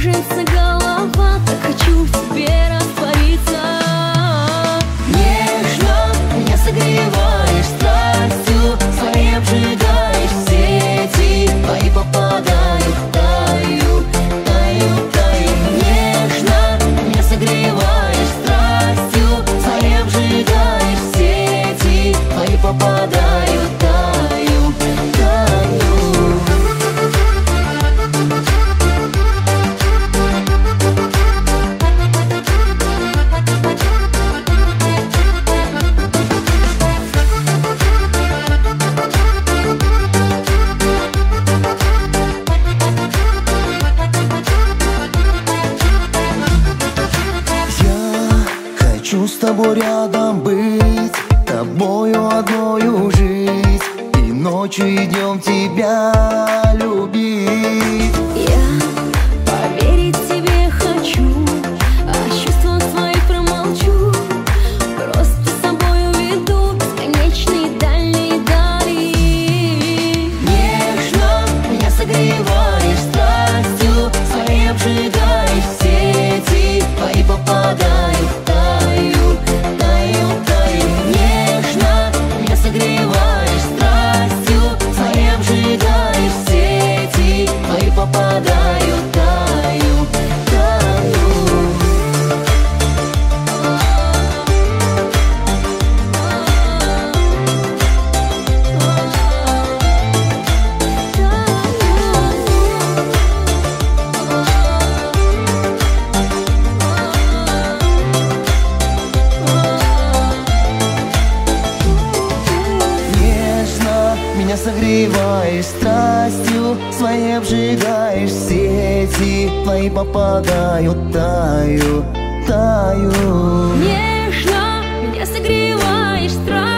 кружится голова, так хочу в тебе раствориться. Нежно меня согреваешь страстью, своей обжигаешь сети, твои попадают, таю, таю, таю. Нежно меня согреваешь страстью, своей обжигаешь сети, твои попадают, таю, таю. Хочу с тобой рядом быть, тобою одною жить, и ночью и днем тебя любить. Я поверить тебе хочу, о чувствах своих промолчу. Просто с собой уведу в бесконечные дальние дали. Нежно меня согреваешь страстью, своей обжигаешь сети, твои попадают, таю, таю, таю. Нежно меня согреваешь страстью, своей обжигаешь сети, твои попадают, таю, таю. Нежно меня согреваешь страстью, своей обжигаешь сети, твои попадают, таю, таю. Нежно меня согреваешь страстью.